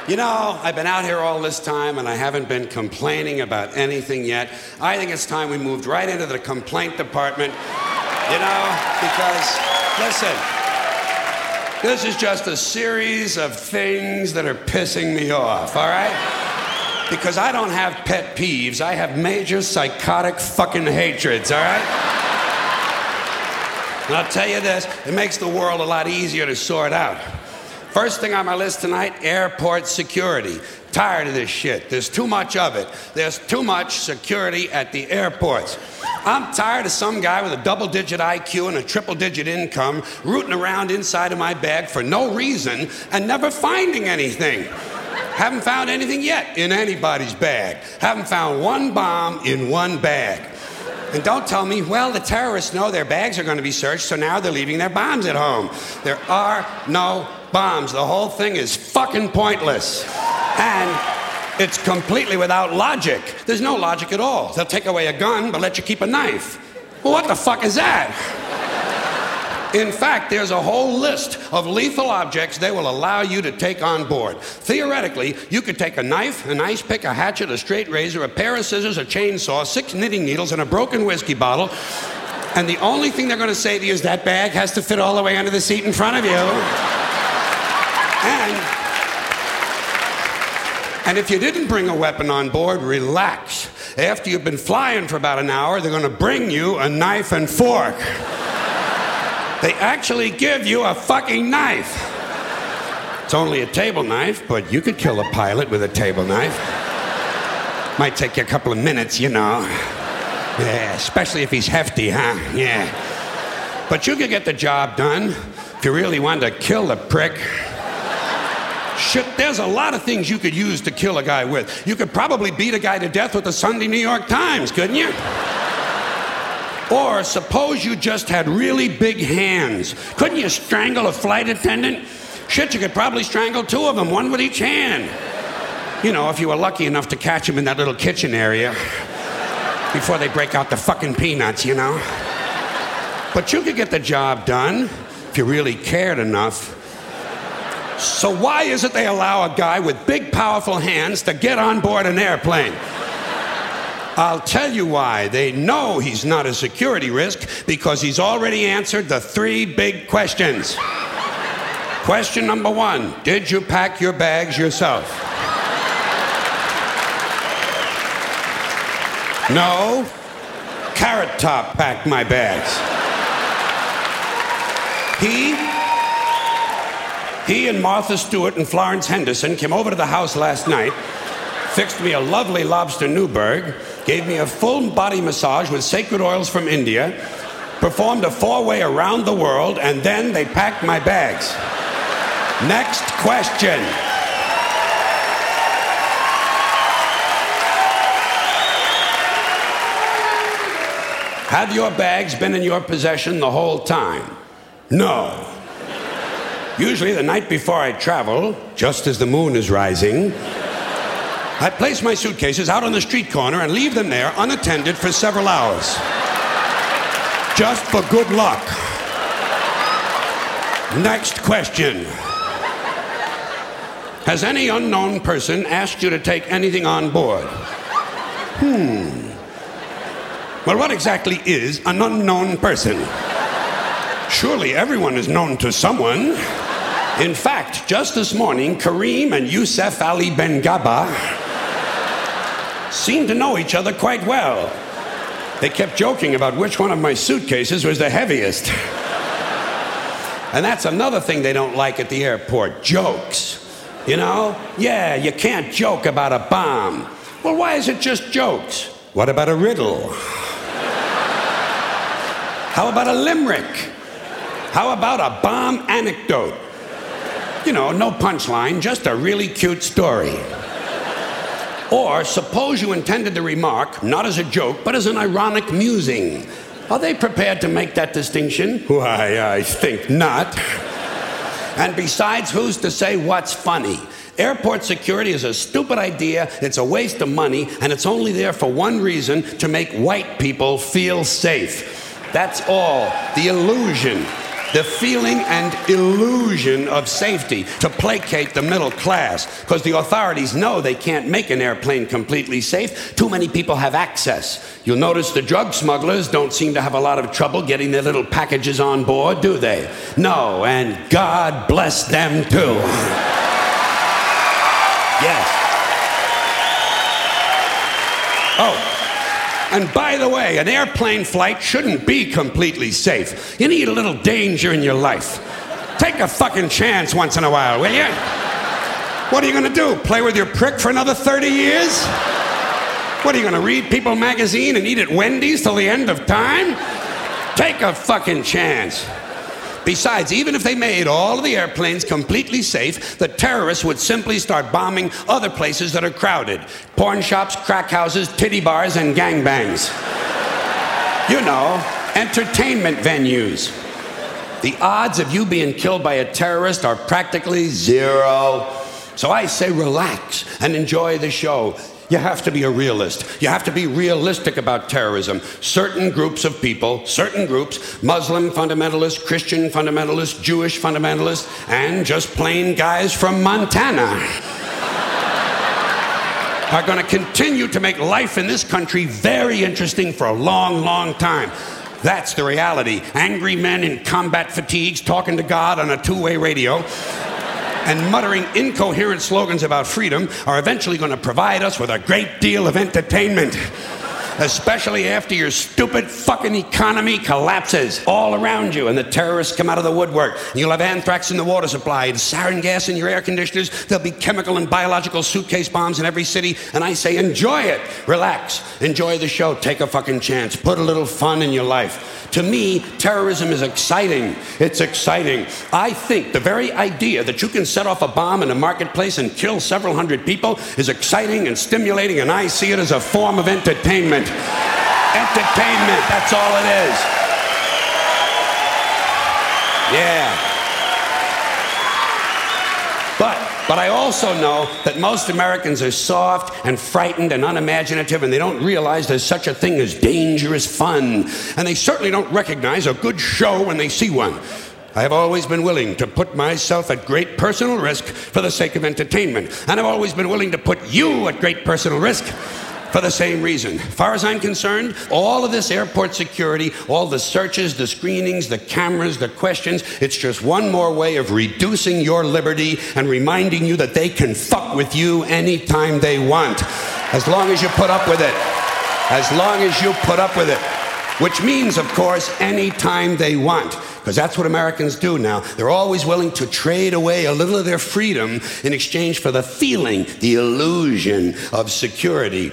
You know, I've been out here all this time and I haven't been complaining about anything yet. I think it's time we moved right into the complaint department. You know, because, listen, this is just a series of things that are pissing me off, all right? Because I don't have pet peeves, I have major psychotic fucking hatreds, all right? And I'll tell you this, it makes the world a lot easier to sort out. First thing on my list tonight, airport security. Tired of this shit. There's too much of it. There's too much security at the airports. I'm tired of some guy with a double-digit IQ and a triple-digit income rooting around inside of my bag for no reason and never finding anything. Haven't found anything yet in anybody's bag. Haven't found one bomb in one bag. And don't tell me, well, the terrorists know their bags are going to be searched, so now they're leaving their bombs at home. There are no bombs. The whole thing is fucking pointless. And it's completely without logic. There's no logic at all. They'll take away a gun, but let you keep a knife. Well, what the fuck is that? In fact, there's a whole list of lethal objects they will allow you to take on board. Theoretically, you could take a knife, an ice pick, a hatchet, a straight razor, a pair of scissors, a chainsaw, 6 knitting needles, and a broken whiskey bottle, and the only thing they're going to say to you is that bag has to fit all the way under the seat in front of you. And if you didn't bring a weapon on board, relax. After you've been flying for about an hour, they're going to bring you a knife and fork. They actually give you a fucking knife. It's only a table knife, but you could kill a pilot with a table knife. Might take you a couple of minutes, you know. Yeah, especially if he's hefty, huh? Yeah. But you could get the job done if you really wanted to kill the prick. Shit, there's a lot of things you could use to kill a guy with. You could probably beat a guy to death with the Sunday New York Times, couldn't you? Or suppose you just had really big hands. Couldn't you strangle a flight attendant? Shit, you could probably strangle 2 of them, one with each hand. You know, if you were lucky enough to catch them in that little kitchen area before they break out the fucking peanuts, you know. But you could get the job done if you really cared enough. So why is it they allow a guy with big, powerful hands to get on board an airplane? I'll tell you why. They know he's not a security risk because he's already answered the 3 big questions. Question number 1, did you pack your bags yourself? No. Carrot Top packed my bags. He and Martha Stewart and Florence Henderson came over to the house last night, fixed me a lovely lobster Newburg, gave me a full body massage with sacred oils from India, performed a 4-way around the world, and then they packed my bags. Next question. Have your bags been in your possession the whole time? No. Usually the night before I travel, just as the moon is rising, I place my suitcases out on the street corner and leave them there unattended for several hours. Just for good luck. Next question. Has any unknown person asked you to take anything on board? Well, what exactly is an unknown person? Surely everyone is known to someone. In fact, just this morning, Kareem and Youssef Ali Ben-Gaba seemed to know each other quite well. They kept joking about which one of my suitcases was the heaviest. And that's another thing they don't like at the airport, jokes. You know? Yeah, you can't joke about a bomb. Well, why is it just jokes? What about a riddle? How about a limerick? How about a bomb anecdote? You know, no punchline, just a really cute story. Or suppose you intended the remark, not as a joke, but as an ironic musing. Are they prepared to make that distinction? Why, I think not. And besides, who's to say what's funny? Airport security is a stupid idea, it's a waste of money, and it's only there for one reason, to make white people feel safe. That's all. The illusion. The feeling and illusion of safety to placate the middle class, because the authorities know they can't make an airplane completely safe. Too many people have access. You'll notice the drug smugglers don't seem to have a lot of trouble getting their little packages on board, do they? No, and God bless them too. Yes. Oh. And by the way, an airplane flight shouldn't be completely safe. You need a little danger in your life. Take a fucking chance once in a while, will you? What are you gonna do? Play with your prick for another 30 years? What are you gonna read People magazine and eat at Wendy's till the end of time? Take a fucking chance. Besides, even if they made all of the airplanes completely safe, the terrorists would simply start bombing other places that are crowded. Porn shops, crack houses, titty bars, and gangbangs. You know, entertainment venues. The odds of you being killed by a terrorist are practically zero. So I say relax and enjoy the show. You have to be a realist. You have to be realistic about terrorism. Certain groups of people, certain groups, Muslim fundamentalists, Christian fundamentalists, Jewish fundamentalists, and just plain guys from Montana are going to continue to make life in this country very interesting for a long, long time. That's the reality. Angry men in combat fatigues talking to God on a two-way radio and muttering incoherent slogans about freedom are eventually going to provide us with a great deal of entertainment. Especially after your stupid fucking economy collapses all around you and the terrorists come out of the woodwork. You'll have anthrax in the water supply and sarin gas in your air conditioners. There'll be chemical and biological suitcase bombs in every city. And I say, enjoy it. Relax. Enjoy the show. Take a fucking chance. Put a little fun in your life. To me, terrorism is exciting. It's exciting. I think the very idea that you can set off a bomb in a marketplace and kill several hundred people is exciting and stimulating, and I see it as a form of entertainment. Entertainment, that's all it is. Yeah. But I also know that most Americans are soft and frightened and unimaginative, and they don't realize there's such a thing as dangerous fun. And they certainly don't recognize a good show when they see one. I have always been willing to put myself at great personal risk for the sake of entertainment. And I've always been willing to put you at great personal risk for the same reason. As far as I'm concerned, all of this airport security, all the searches, the screenings, the cameras, the questions, it's just one more way of reducing your liberty and reminding you that they can fuck with you anytime they want, as long as you put up with it. As long as you put up with it. Which means, of course, anytime they want. Because that's what Americans do now. They're always willing to trade away a little of their freedom in exchange for the feeling, the illusion of security.